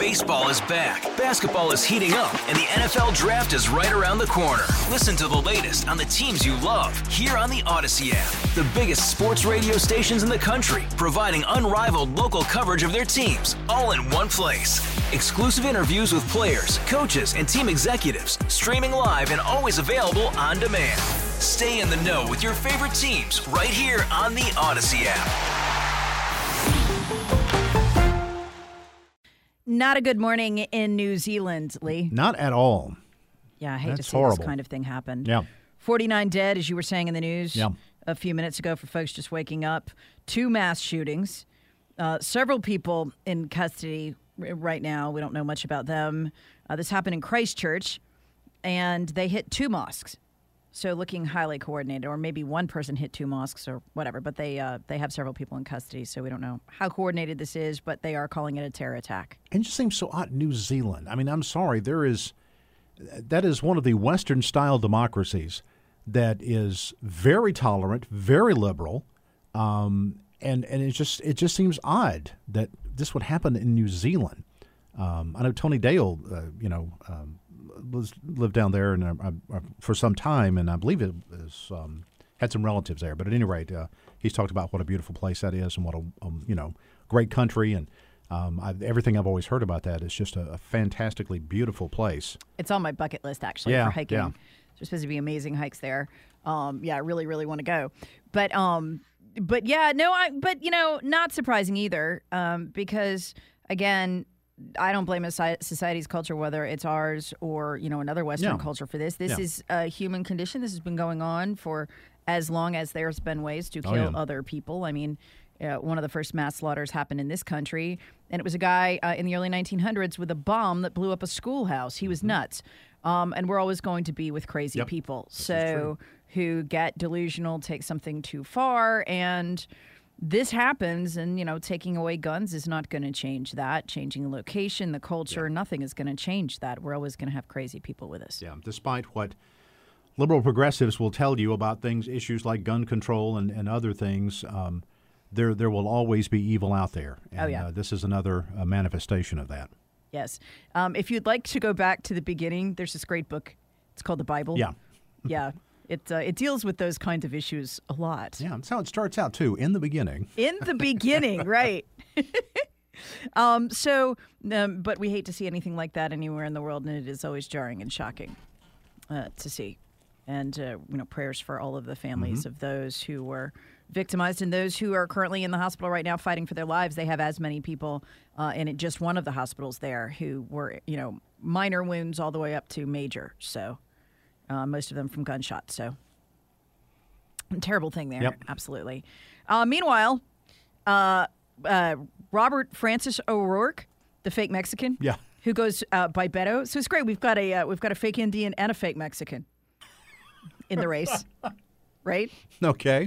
Baseball is back, basketball is heating up, and the NFL Draft is right around the corner. Listen to the latest on the teams you love here on the Odyssey app. The biggest sports radio stations in the country, providing unrivaled local coverage of their teams, all in one place. Exclusive interviews with players, coaches, and team executives, streaming live and always available on demand. Stay in the know with your favorite teams right here on the Odyssey app. Not a good morning in New Zealand, Lee. Not at all. Yeah, I hate to see horrible. this kind of thing happen. Yeah. 49 dead, as you were saying in the news Yeah. a few minutes ago for folks just waking up. 2 mass shootings. Several people in custody right now. We don't know much about them. This happened in Christchurch, and they hit 2 mosques. So looking highly coordinated, or maybe one person hit 2 mosques or whatever, but they have several people in custody, so we don't know how coordinated this is, but they are calling it a terror attack. It just seems so odd. New Zealand. I mean, I'm sorry. That is one of the Western-style democracies that is very tolerant, very liberal, and it just seems odd that this would happen in New Zealand. I know Tony Dale, lived down there and for some time, and I believe it is, had some relatives there. But at any rate, he's talked about what a beautiful place that is and what a great country, and everything I've always heard about that is just a fantastically beautiful place. It's on my bucket list actually for hiking. Yeah. There's supposed to be amazing hikes there. I really, really want to go. But not surprising either, because again, I don't blame a society's culture, whether it's ours or, another Western culture for this. This is a human condition. This has been going on for as long as there's been ways to kill other people. I mean, one of the first mass slaughters happened in this country, and it was a guy in the early 1900s with a bomb that blew up a schoolhouse. He was nuts. And we're always going to be with crazy people. So who get delusional, take something too far, and this happens, and, taking away guns is not going to change that. Changing the location, the culture, nothing is going to change that. We're always going to have crazy people with us. Yeah, despite what liberal progressives will tell you about issues like gun control and other things, there will always be evil out there. And, this is another manifestation of that. Yes. If you'd like to go back to the beginning, there's this great book. It's called The Bible. Yeah. Yeah. It deals with those kinds of issues a lot. Yeah, that's how it starts out, too, in the beginning. In the beginning, right. But we hate to see anything like that anywhere in the world, and it is always jarring and shocking to see. And, prayers for all of the families of those who were victimized and those who are currently in the hospital right now fighting for their lives. They have as many people in just one of the hospitals there who were, minor wounds all the way up to major. So most of them from gunshots. So terrible thing there. Yep. Absolutely. Meanwhile, Robert Francis O'Rourke, the fake Mexican, who goes by Beto. So it's great. We've got a fake Indian and a fake Mexican in the race, right? Okay.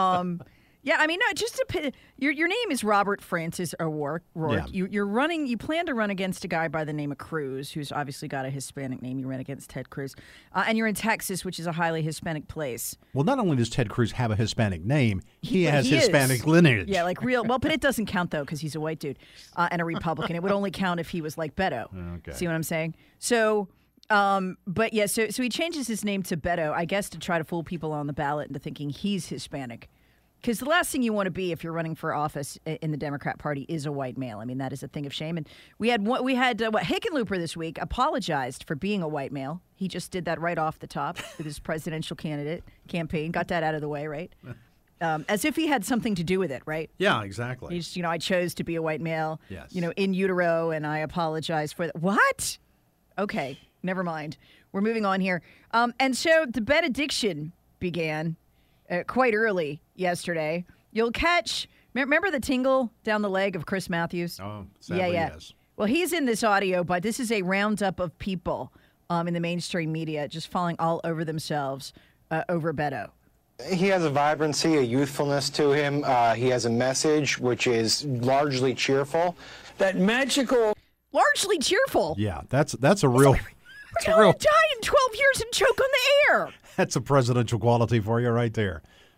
Your name is Robert Francis O'Rourke. Yeah. You plan to run against a guy by the name of Cruz, who's obviously got a Hispanic name. You ran against Ted Cruz. And you're in Texas, which is a highly Hispanic place. Well, not only does Ted Cruz have a Hispanic name, he has Hispanic lineage. Yeah, like real. Well, but it doesn't count, though, because he's a white dude and a Republican. It would only count if he was like Beto. Okay. See what I'm saying? So... so he changes his name to Beto, I guess, to try to fool people on the ballot into thinking he's Hispanic. Because the last thing you want to be if you're running for office in the Democrat Party is a white male. I mean, that is a thing of shame. And we had Hickenlooper this week apologized for being a white male. He just did that right off the top with his presidential candidate campaign. Got that out of the way, right? As if he had something to do with it, right? Yeah, exactly. He's, I chose to be a white male, yes. In utero, and I apologize for that. What? Okay. Never mind. We're moving on here. And so the benediction began quite early yesterday. You'll catch, remember the tingle down the leg of Chris Matthews? Oh, sadly, yes. Well, he's in this audio, but this is a roundup of people in the mainstream media just falling all over themselves over Beto. He has a vibrancy, a youthfulness to him. He has a message which is largely cheerful. That magical... Largely cheerful? Yeah, that's a real... We're going to die in 12 years and choke on the air. That's a presidential quality for you right there.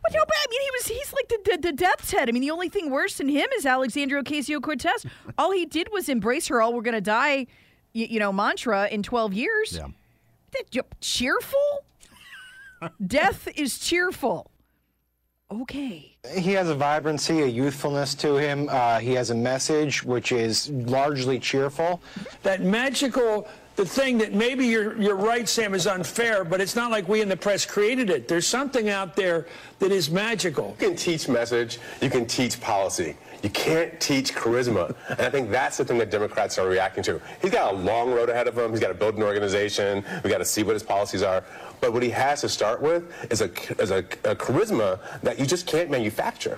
Well, no, but I mean, he's like the death's head. I mean, the only thing worse than him is Alexandria Ocasio-Cortez. All he did was embrace her "all we're going to die," mantra in 12 years. Yeah. Cheerful? Death is cheerful. Okay. He has a vibrancy, a youthfulness to him. He has a message which is largely cheerful. That magical, the thing that maybe you're right, Sam, is unfair, but it's not like we in the press created it. There's something out there that is magical. You can teach message, you can teach policy. You can't teach charisma. And I think that's the thing that Democrats are reacting to. He's got a long road ahead of him. He's got to build an organization. We've got to see what his policies are. But what he has to start with is a charisma that you just can't manufacture.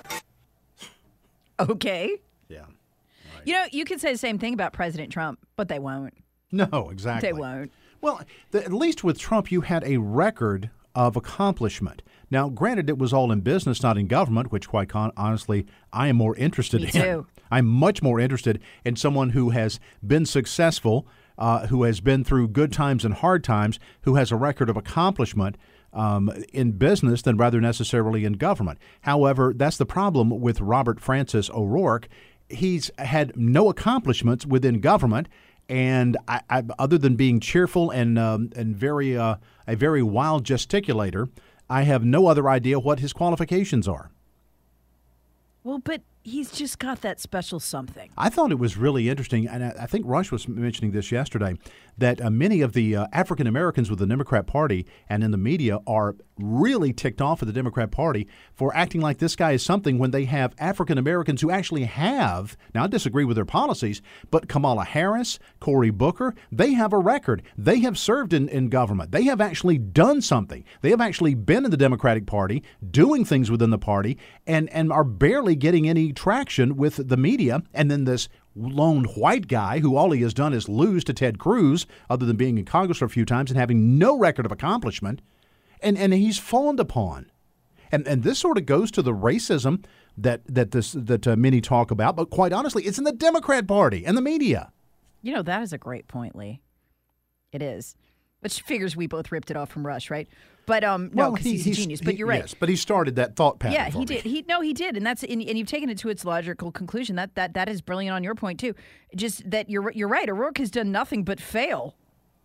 Okay. Yeah. Right. You could say the same thing about President Trump, but they won't. No, exactly. They won't. Well, at least with Trump, you had a record of accomplishment. Now, granted, it was all in business, not in government, which quite honestly, I am more interested in. Me too. I'm much more interested in someone who has been successful, who has been through good times and hard times, who has a record of accomplishment in business than rather necessarily in government. However, that's the problem with Robert Francis O'Rourke. He's had no accomplishments within government. And I, other than being cheerful and very a very wild gesticulator, I have no other idea what his qualifications are. Well, but he's just got that special something. I thought it was really interesting, and I think Rush was mentioning this yesterday, that many of the African Americans with the Democrat Party and in the media are really ticked off at the Democrat Party for acting like this guy is something when they have African Americans who actually have, now I disagree with their policies, but Kamala Harris, Cory Booker, they have a record. They have served in government. They have actually done something. They have actually been in the Democratic Party, doing things within the party, and are barely getting any traction with the media. And then this lone white guy who all he has done is lose to Ted Cruz, other than being in Congress for a few times and having no record of accomplishment, and he's fawned upon. And this sort of goes to the racism that many talk about, but quite honestly, it's in the Democrat Party and the media. That is a great point, Lee. It is. Which figures we both ripped it off from Rush, right? But no, because he's a genius. But you're right. Yes, but he started that thought pattern. Yeah, for he me. did. He did, and and you've taken it to its logical conclusion. That is brilliant on your point too. Just that you're right. O'Rourke has done nothing but fail,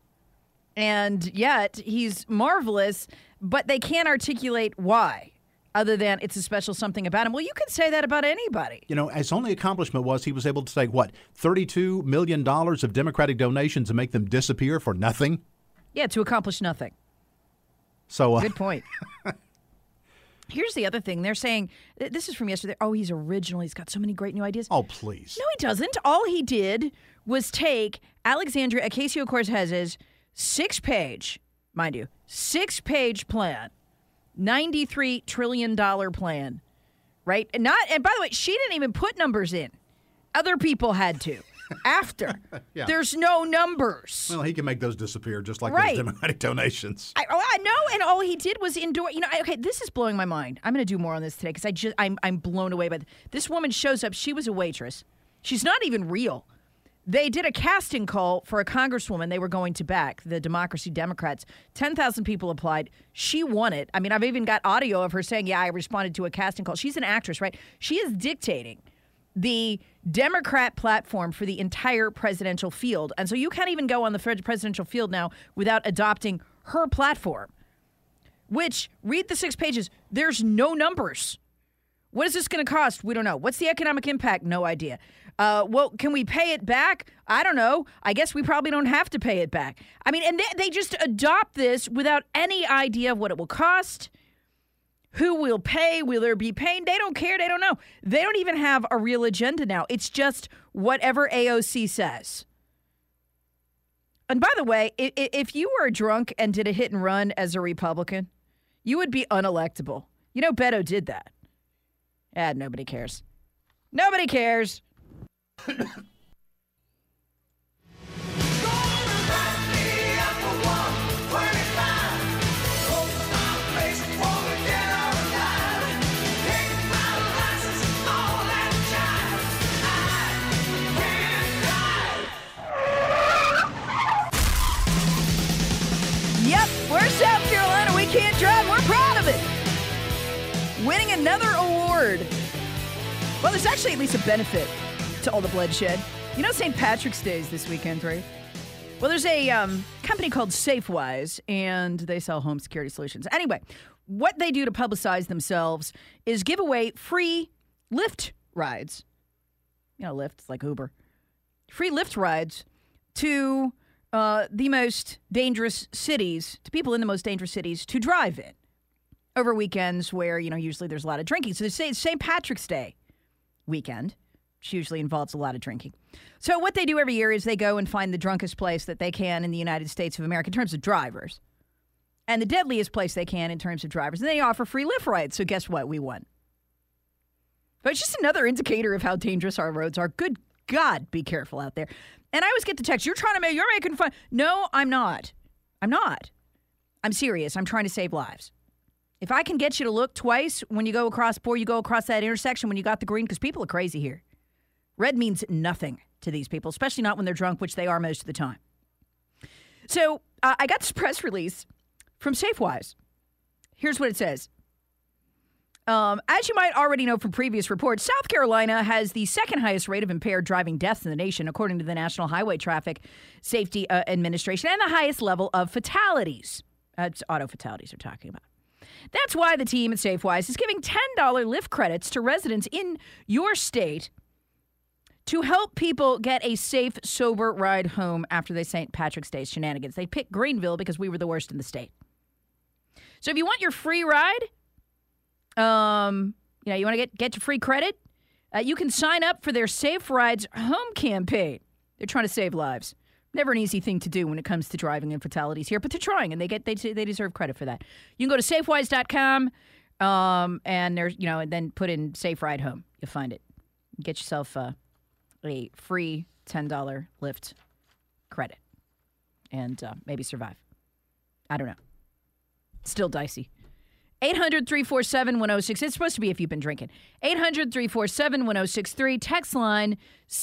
and yet he's marvelous. But they can't articulate why, other than it's a special something about him. Well, you could say that about anybody. His only accomplishment was he was able to take $32 million of Democratic donations and make them disappear for nothing. Yeah, to accomplish nothing. So good point. Here's the other thing. They're saying, this is from yesterday, he's original. He's got so many great new ideas. Oh, please. No, he doesn't. All he did was take Alexandria Ocasio-Cortez's 6-page plan, $93 trillion plan, right? And by the way, she didn't even put numbers in. Other people had to. After. Yeah. There's no numbers. Well, he can make those disappear just like right. those Democratic donations. I know, and all he did was endorse. Okay, this is blowing my mind. I'm going to do more on this today because I'm blown away by this woman shows up. She was a waitress. She's not even real. They did a casting call for a congresswoman they were going to back, the Democracy Democrats. 10,000 people applied. She won it. I mean, I've even got audio of her saying, yeah, I responded to a casting call. She's an actress, right? She is dictating the Democrat platform for the entire presidential field. And so you can't even go on the presidential field now without adopting her platform, which, read the 6 pages, there's no numbers. What is this going to cost? We don't know. What's the economic impact? No idea. Well, can we pay it back? I don't know. I guess we probably don't have to pay it back. I mean, and they just adopt this without any idea of what it will cost. Who will pay? Will there be pain? They don't care. They don't know. They don't even have a real agenda now. It's just whatever AOC says. And by the way, if you were drunk and did a hit and run as a Republican, you would be unelectable. Beto did that. Nobody cares. Nobody cares. Yep, we're South Carolina. We can't drive. We're proud of it. When another award. Well, there's actually at least a benefit to all the bloodshed. You know St. Patrick's Day is this weekend, right? Well, there's a company called Safewise, and they sell home security solutions. Anyway, what they do to publicize themselves is give away free Lyft rides. You know, Lyft, like Uber. Free Lyft rides to the most dangerous cities, to people in the most dangerous cities to drive in over weekends where, you know, usually there's a lot of drinking. So it's St. Patrick's Day weekend, which usually involves a lot of drinking. So what they do every year is they go and find the drunkest place that they can in the United States of America in terms of drivers, and the deadliest place they can in terms of drivers. And they offer free Lyft rides. So guess what? We won. But it's just another indicator of how dangerous our roads are. Good God, be careful out there. And I always get the text, you're making fun. No, I'm not. I'm serious. I'm trying to save lives. If I can get you to look twice when you go across, before you go across that intersection when you got the green, because people are crazy here. Red means nothing to these people, especially not when they're drunk, which they are most of the time. So I got this press release from Safewise. Here's what it says. As you might already know from previous reports, South Carolina has the second highest rate of impaired driving deaths in the nation, according to the National Highway Traffic Safety Administration, and the highest level of fatalities. It's auto fatalities they're talking about. That's why the team at Safewise is giving $10 Lyft credits to residents in your state to help people get a safe, sober ride home after the St. Patrick's Day shenanigans. They picked Greenville because we were the worst in the state. So if you want your free ride, you want to get your free credit, you can sign up for their Safe Rides Home campaign. They're trying to save lives. Never an easy thing to do when it comes to driving and fatalities here, but they're trying, and they deserve credit for that. You can go to safewise.com, and there's and then put in Safe Ride Home. You'll find it. Get yourself a free $10 Lyft credit, and maybe survive. I don't know. Still dicey. 800-347-1063. It's supposed to be if you've been drinking. 800-347-1063. Text line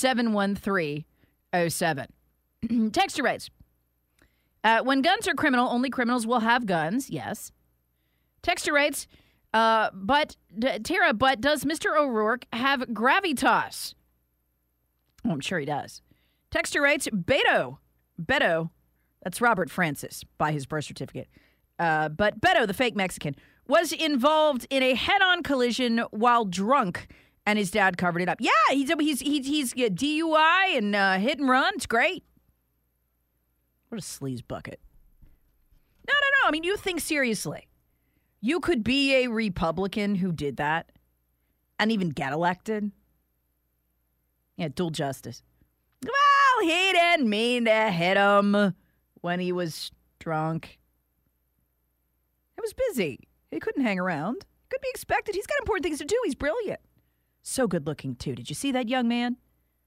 71307. Texter writes, when guns are criminal, only criminals will have guns. Yes. Texter writes, Tara, but does Mr. O'Rourke have gravitas? Oh, I'm sure he does. Texter writes, Beto, that's Robert Francis by his birth certificate. But Beto, the fake Mexican, was involved in a head-on collision while drunk, and his dad covered it up. Yeah, he's DUI and hit and run. It's great. What a sleaze bucket. No. I mean, you think seriously. You could be a Republican who did that and even get elected? Yeah, dual justice. Well, he didn't mean to hit him when he was drunk. He was busy. He couldn't hang around. Could be expected. He's got important things to do. He's brilliant. So good looking, too. Did you see that young man?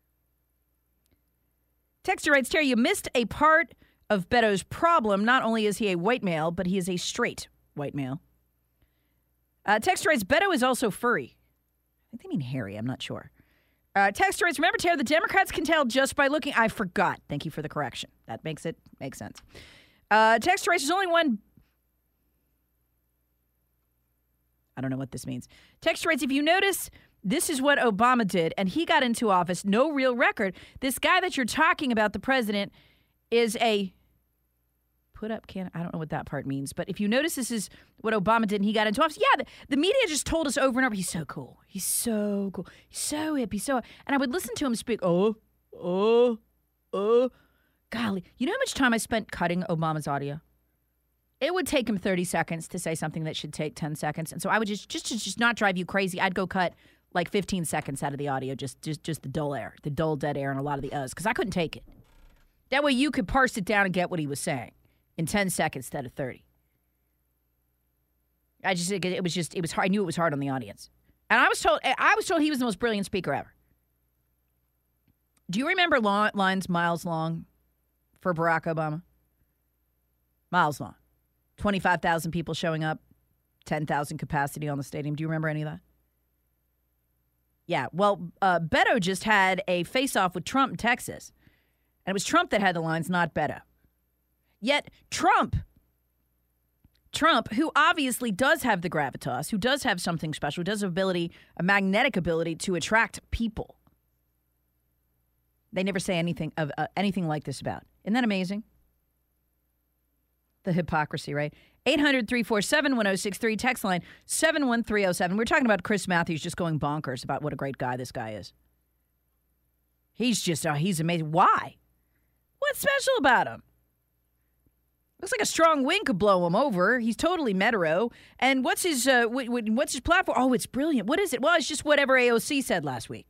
Texter writes, Terry, you missed a part of Beto's problem. Not only is he a white male, but he is a straight white male. Texter writes, Beto is also furry. I think they mean hairy. I'm not sure. Texter writes, remember, Terry, the Democrats can tell just by looking. I forgot. Thank you for the correction. That makes sense. Texter writes, there's only one. I don't know what this means. Texter writes, if you notice, this is what Obama did, and he got into office, no real record. This guy that you're talking about, the president, is a put-up can. I don't know what that part means, but if you notice, this is what Obama did, and he got into office. Yeah, the media just told us over and over, he's so cool. He's so cool. He's so hip. And I would listen to him speak, golly. You know how much time I spent cutting Obama's audio? It would take him 30 seconds to say something that should take 10 seconds. And so I would just not drive you crazy. I'd go cut like 15 seconds out of the audio, just the dull air, the dull dead air, and a lot of the uhs, because I couldn't take it. That way you could parse it down and get what he was saying in 10 seconds instead of 30. It was hard. I knew it was hard on the audience. And I was told he was the most brilliant speaker ever. Do you remember lines miles long for Barack Obama? Miles long. 25,000 people showing up, 10,000 capacity on the stadium. Do you remember any of that? Yeah, well, Beto just had a face-off with Trump in Texas. And it was Trump that had the lines, not Beto. Yet Trump Trump, who obviously does have the gravitas, who does have something special, who does have a magnetic ability to attract people. They never say anything like this about. Isn't that amazing? The hypocrisy, right? 800-347-1063, text line 71307. We're talking about Chris Matthews just going bonkers about what a great guy this guy is. He's amazing. Why? What's special about him? Looks like a strong wind could blow him over. He's totally metro. And what's his platform? Oh, it's brilliant. What is it? Well, it's just whatever AOC said last week.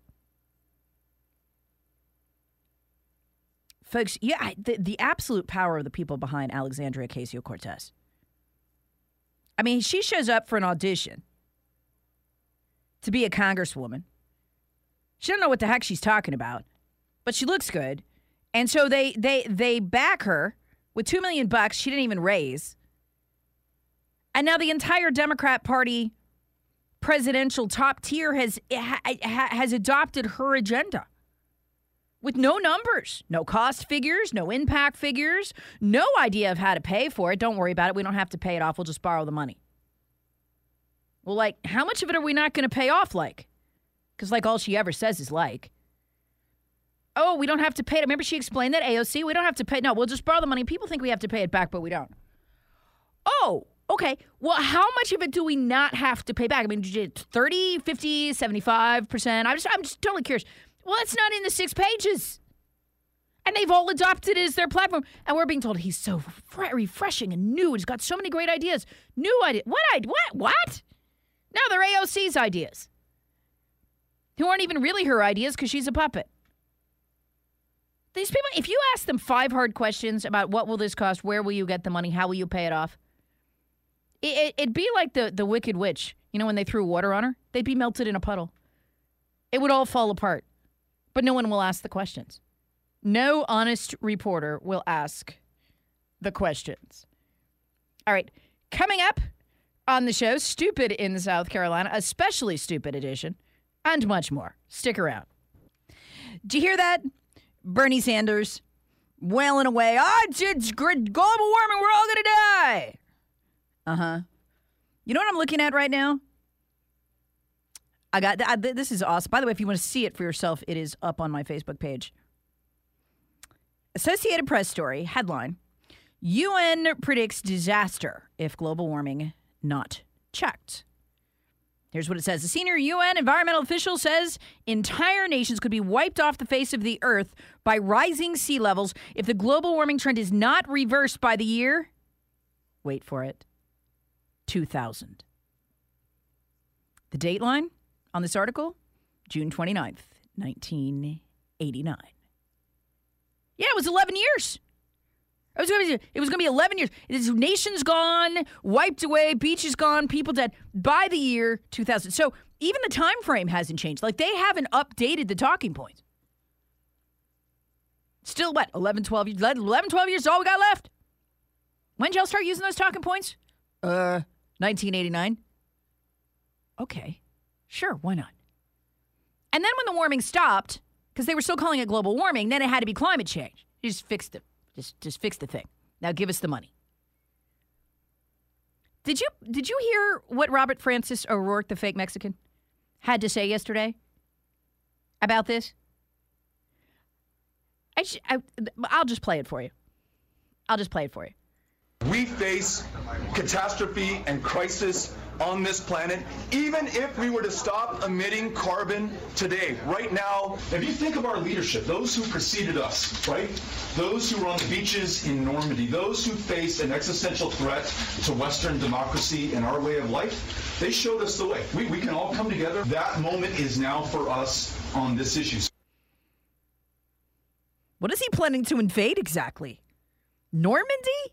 Folks, yeah, the absolute power of the people behind Alexandria Ocasio-Cortez. I mean, she shows up for an audition to be a congresswoman. She doesn't know what the heck she's talking about, but she looks good. And so they back her with $2 million she didn't even raise. And now the entire Democrat Party presidential top tier has adopted her agenda. With no numbers, no cost figures, no impact figures, no idea of how to pay for it. Don't worry about it. We don't have to pay it off. We'll just borrow the money. Well, like, how much of it are we not going to pay off, like? Because, like, all she ever says is, like, oh, we don't have to pay it. Remember she explained that, AOC? We don't have to pay. No, we'll just borrow the money. People think we have to pay it back, but we don't. Oh, okay. Well, how much of it do we not have to pay back? I mean, 30, 50, 75%? I'm just totally curious. Well, it's not in the 6 pages. And they've all adopted it as their platform. And we're being told he's so refreshing and new. He's got so many great ideas. New ideas. What? No, they're AOC's ideas. Who aren't even really her ideas because she's a puppet. These people, if you ask them 5 hard questions about what will this cost, where will you get the money, how will you pay it off, it'd be like the Wicked Witch. You know, when they threw water on her? They'd be melted in a puddle. It would all fall apart. But no one will ask the questions. No honest reporter will ask the questions. All right. Coming up on the show, Stupid in South Carolina, especially Stupid edition, and much more. Stick around. Did you hear that? Bernie Sanders wailing away. Oh, it's global warming. We're all going to die. Uh-huh. You know what I'm looking at right now? This is awesome. By the way, if you want to see it for yourself, it is up on my Facebook page. Associated Press story, headline, UN predicts disaster if global warming not checked. Here's what it says. A senior UN environmental official says entire nations could be wiped off the face of the earth by rising sea levels if the global warming trend is not reversed by the year, wait for it, 2000. The dateline on this article, June 29th, 1989. Yeah, it was 11 years. It was going to be 11 years. Nations gone, wiped away, beaches gone, people dead by the year 2000. So even the time frame hasn't changed. Like, they haven't updated the talking points. Still, 11, 12 years? 11, 12 years is all we got left. When did y'all start using those talking points? 1989. Okay. Sure, why not? And then when the warming stopped, because they were still calling it global warming, then it had to be climate change. You just fixed it. Just fix the thing. Now give us the money. Did you hear what Robert Francis O'Rourke, the fake Mexican, had to say yesterday about this? I'll just play it for you. We face catastrophe and crisis on this planet, even if we were to stop emitting carbon today, right now. If you think of our leadership, those who preceded us, right? Those who were on the beaches in Normandy, those who faced an existential threat to Western democracy and our way of life, they showed us the way. We can all come together. That moment is now for us on this issue. What is he planning to invade exactly? Normandy.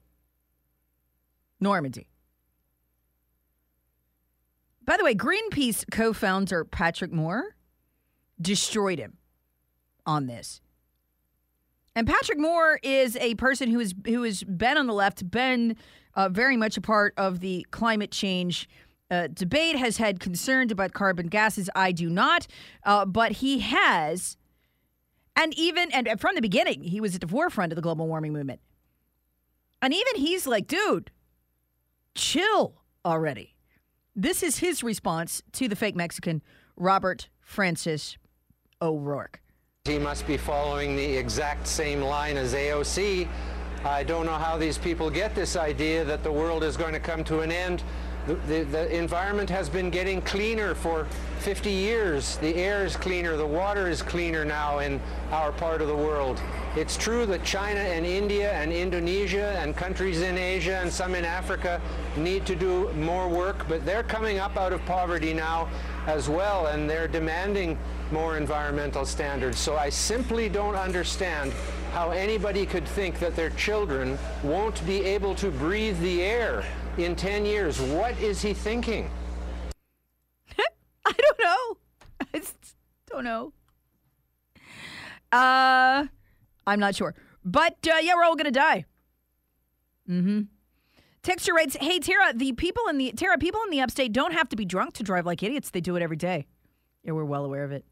By the way, Greenpeace co-founder Patrick Moore destroyed him on this. And Patrick Moore is a person who has been on the left, been very much a part of the climate change debate, has had concerns about carbon gases. I do not, but he has, and from the beginning, he was at the forefront of the global warming movement. And even he's like, dude, chill already. This is his response to the fake Mexican, Robert Francis O'Rourke. He must be following the exact same line as AOC. I don't know how these people get this idea that the world is going to come to an end. The environment has been getting cleaner for 50 years. The air is cleaner, the water is cleaner now in our part of the world. It's true that China and India and Indonesia and countries in Asia and some in Africa need to do more work, but they're coming up out of poverty now as well, and they're demanding more environmental standards. So I simply don't understand how anybody could think that their children won't be able to breathe the air in 10 years. What is he thinking? I don't know. I just don't know. I'm not sure. But, yeah, we're all going to die. Mm-hmm. Texture writes, hey, Tara, people in the upstate don't have to be drunk to drive like idiots. They do it every day. Yeah, we're well aware of it.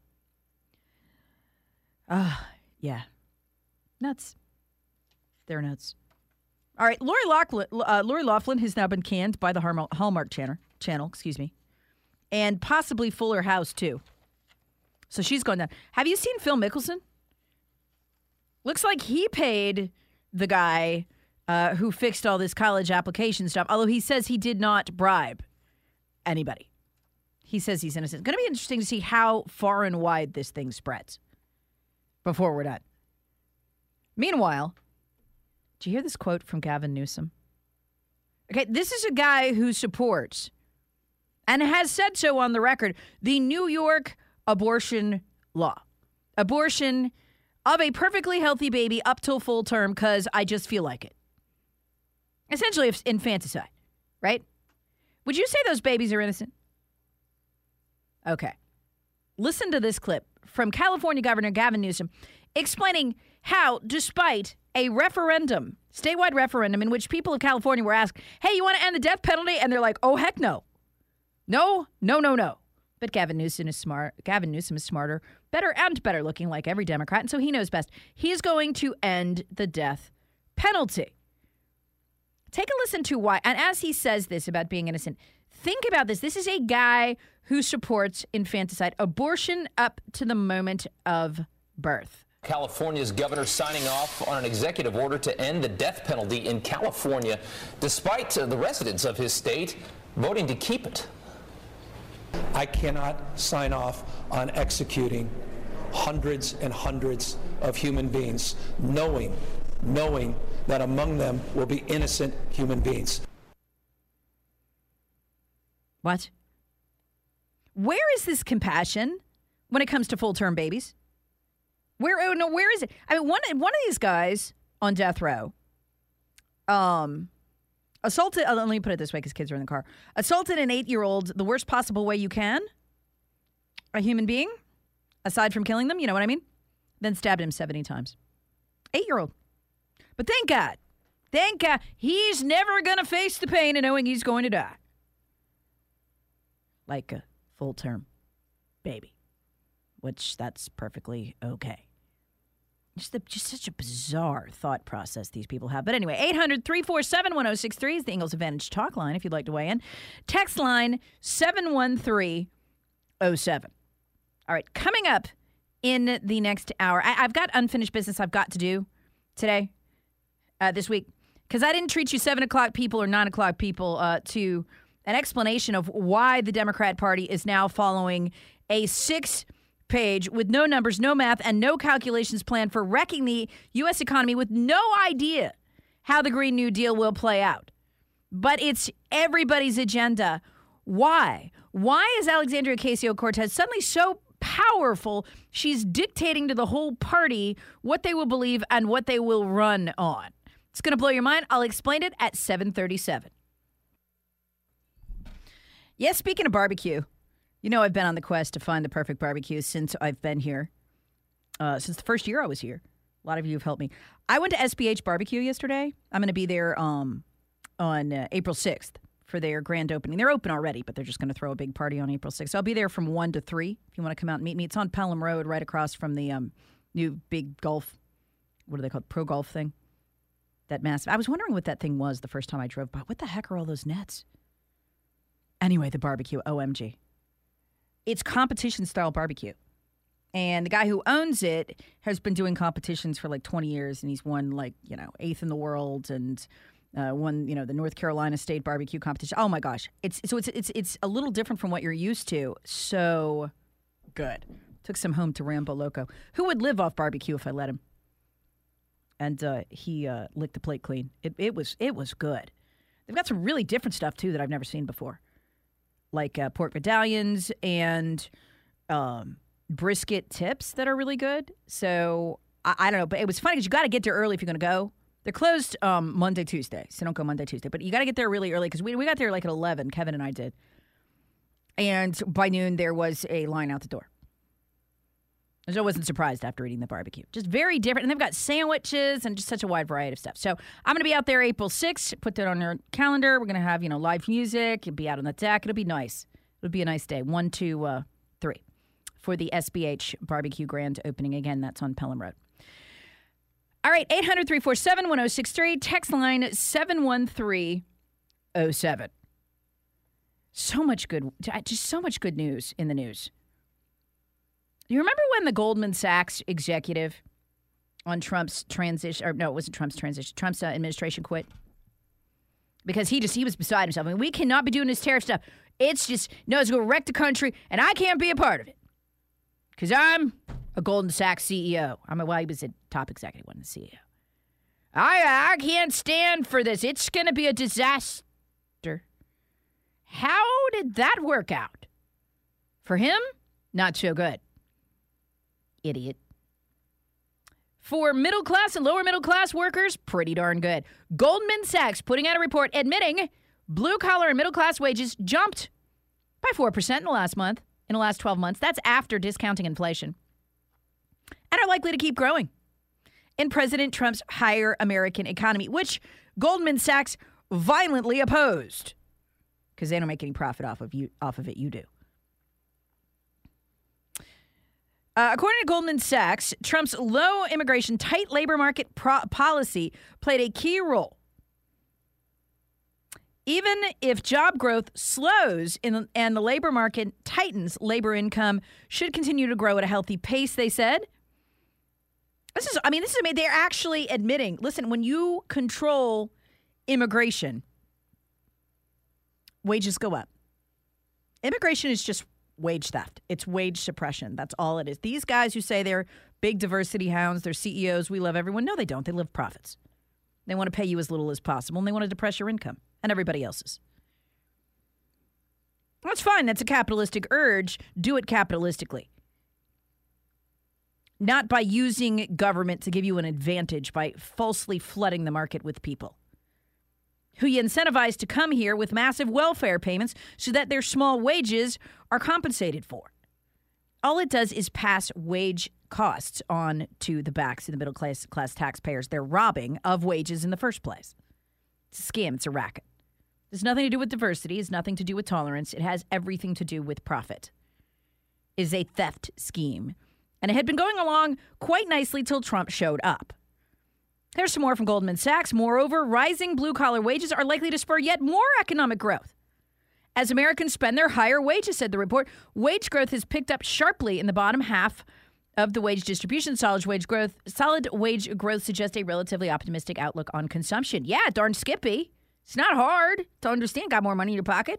Yeah. Nuts. They're nuts. All right, Lori Loughlin has now been canned by the Hallmark channel, and possibly Fuller House, too. So she's going down. Have you seen Phil Mickelson? Looks like he paid the guy who fixed all this college application stuff, although he says he did not bribe anybody. He says he's innocent. It's going to be interesting to see how far and wide this thing spreads before we're done. Meanwhile, did you hear this quote from Gavin Newsom? Okay, this is a guy who supports and has said so on the record, the New York abortion law. Abortion of a perfectly healthy baby up till full term because I just feel like it. Essentially, it's infanticide, right? Would you say those babies are innocent? Okay. Listen to this clip from California Governor Gavin Newsom explaining how, despite a referendum, statewide referendum, in which people of California were asked, hey, you want to end the death penalty? And they're like, oh, heck no. No. But Gavin Newsom is smart. Gavin Newsom is smarter, better looking like every Democrat, and so he knows best. He's going to end the death penalty. Take a listen to why. And as he says this about being innocent, think about this. This is a guy who supports infanticide, abortion up to the moment of birth. California's governor signing off on an executive order to end the death penalty in California, despite the residents of his state voting to keep it. I cannot sign off on executing hundreds and hundreds of human beings, knowing that among them will be innocent human beings. What? Where is this compassion when it comes to full-term babies? Where is it? I mean, one of these guys on death row, assaulted. Let me put it this way, because kids are in the car. Assaulted an 8-year-old the worst possible way you can. A human being, aside from killing them, you know what I mean? Then stabbed him 70 times. 8-year-old. But thank God, he's never going to face the pain of knowing he's going to die. Like a full-term baby, which that's perfectly okay. Just such a bizarre thought process these people have. But anyway, 800-347-1063 is the Ingalls Advantage talk line if you'd like to weigh in. Text line 71307. All right, coming up in the next hour, I've got unfinished business I've got to do today, this week, because I didn't treat you 7 o'clock people or 9 o'clock people to an explanation of why the Democrat Party is now following a 6-page with no numbers, no math, and no calculations plan for wrecking the U.S. economy with no idea how the Green New Deal will play out. But it's everybody's agenda. Why? Why is Alexandria Ocasio-Cortez suddenly so powerful she's dictating to the whole party what they will believe and what they will run on? It's going to blow your mind. I'll explain it at 7:37. Yes, speaking of barbecue, you know I've been on the quest to find the perfect barbecue since I've been here, since the first year I was here. A lot of you have helped me. I went to SBH Barbecue yesterday. I'm going to be there on April 6th for their grand opening. They're open already, but they're just going to throw a big party on April 6th. So I'll be there from 1 to 3 if you want to come out and meet me. It's on Pelham Road, right across from the new big golf, what do they call it, pro golf thing. That massive. I was wondering what that thing was the first time I drove by. What the heck are all those nets? Anyway, the barbecue, OMG. It's competition-style barbecue. And the guy who owns it has been doing competitions for like 20 years, and he's won 8th in the world and won, the North Carolina State barbecue competition. Oh my gosh. It's a little different from what you're used to. So good. Took some home to Rambo Loco, who would live off barbecue if I let him. And he licked the plate clean. It was good. They've got some really different stuff too that I've never seen before. Like pork medallions and brisket tips that are really good. So I don't know, but it was funny because you got to get there early if you're going to go. They're closed Monday, Tuesday, so don't go Monday, Tuesday. But you got to get there really early because we got there like at 11. Kevin and I did, and by noon there was a line out the door. So I wasn't surprised after eating the barbecue. Just very different, and they've got sandwiches and just such a wide variety of stuff. So I'm going to be out there April 6th. Put that on your calendar. We're going to have live music. You'll be out on the deck. It'll be nice. It'll be a nice day. 1, 2, 3 for the SBH Barbecue Grand Opening. Again, that's on Pelham Road. All right, 800-347-1063. Text line 71307. So much good news in the news. Do you remember when the Goldman Sachs executive on Trump's transition, or no, it wasn't Trump's transition, Trump's administration quit? Because he was beside himself. I mean, we cannot be doing this tariff stuff. It's just, it's going to wreck the country, and I can't be a part of it. Because I'm a Goldman Sachs CEO. He was a top executive, wasn't the CEO. I can't stand for this. It's going to be a disaster. How did that work out? For him, not so good. Idiot. For middle class and lower middle class workers, pretty darn good. Goldman Sachs putting out a report admitting blue collar and middle class wages jumped by 4% in the last 12 months. That's after discounting inflation. And are likely to keep growing in President Trump's higher American economy, which Goldman Sachs violently opposed because they don't make any profit off of it. You do. According to Goldman Sachs, Trump's low immigration, tight labor market policy played a key role. Even if job growth slows and the labor market tightens, labor income should continue to grow at a healthy pace, they said. This is amazing. They're actually admitting, listen, when you control immigration, wages go up. Immigration is just wage theft. It's wage suppression. That's all it is. These guys who say they're big diversity hounds, they're CEOs, we love everyone. No, they don't. They live profits. They want to pay you as little as possible, and they want to depress your income and everybody else's. That's fine. That's a capitalistic urge. Do it capitalistically. Not by using government to give you an advantage by falsely flooding the market with people who you incentivize to come here with massive welfare payments so that their small wages are compensated for. All it does is pass wage costs on to the backs of the middle class taxpayers they're robbing of wages in the first place. It's a scam. It's a racket. There's nothing to do with diversity. It's nothing to do with tolerance. It has everything to do with profit. It is a theft scheme. And it had been going along quite nicely till Trump showed up. There's some more from Goldman Sachs. Moreover, rising blue-collar wages are likely to spur yet more economic growth. As Americans spend their higher wages, said the report, wage growth has picked up sharply in the bottom half of the wage distribution. Solid wage growth suggests a relatively optimistic outlook on consumption. Yeah, darn Skippy. It's not hard to understand. Got more money in your pocket.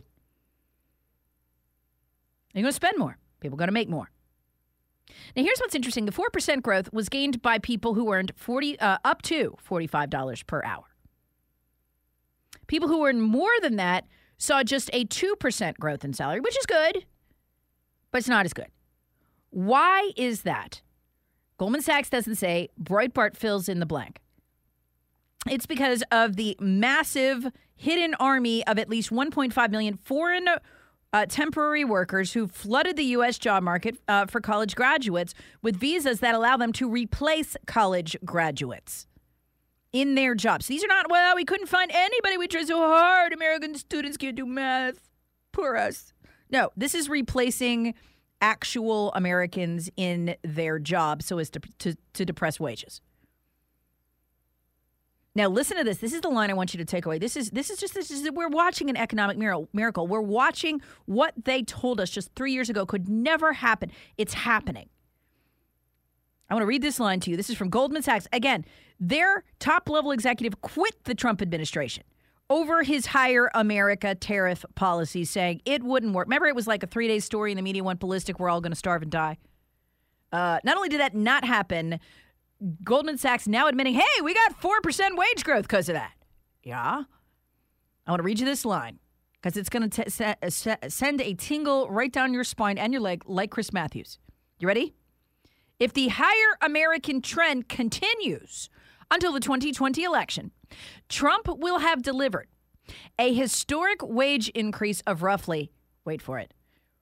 You're going to spend more. People are going to make more. Now, here's what's interesting. The 4% growth was gained by people who earned up to $45 per hour. People who earned more than that saw just a 2% growth in salary, which is good, but it's not as good. Why is that? Goldman Sachs doesn't say. Breitbart fills in the blank. It's because of the massive hidden army of at least 1.5 million foreign temporary workers who flooded the U.S. job market for college graduates with visas that allow them to replace college graduates in their jobs. These are not, we couldn't find anybody. We tried so hard. American students can't do math. Poor us. No, this is replacing actual Americans in their jobs so as to depress wages. Now, listen to this. This is the line I want you to take away. We're watching an economic miracle. We're watching what they told us just 3 years ago could never happen. It's happening. I want to read this line to you. This is from Goldman Sachs. Again, their top-level executive quit the Trump administration over his Hire America tariff policy, saying it wouldn't work. Remember, it was like a 3-day story and the media went ballistic. We're all going to starve and die. Not only did that not happen, Goldman Sachs now admitting, hey, we got 4% wage growth because of that. Yeah. I want to read you this line because it's going to send a tingle right down your spine and your leg like Chris Matthews. You ready? If the Hire American trend continues until the 2020 election, Trump will have delivered a historic wage increase of roughly, wait for it,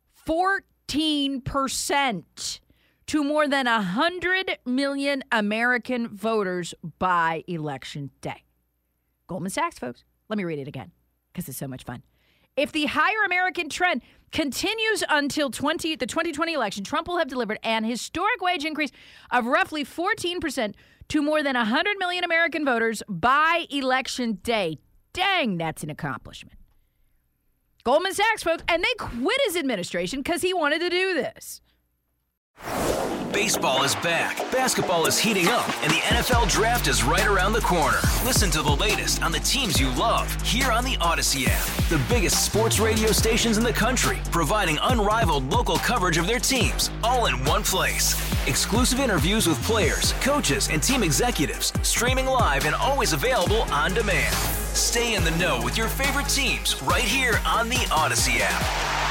14% to more than 100 million American voters by Election Day. Goldman Sachs, folks. Let me read it again because it's so much fun. If the Hire American trend continues until the 2020 election, Trump will have delivered an historic wage increase of roughly 14% to more than 100 million American voters by Election Day. Dang, that's an accomplishment. Goldman Sachs, folks, and they quit his administration because he wanted to do this. Baseball is back, basketball is heating up, and the NFL Draft is right around the corner. Listen to the latest on the teams you love here on the Odyssey app. The biggest sports radio stations in the country, providing unrivaled local coverage of their teams, all in one place. Exclusive interviews with players, coaches, and team executives, streaming live and always available on demand. Stay in the know with your favorite teams right here on the Odyssey app.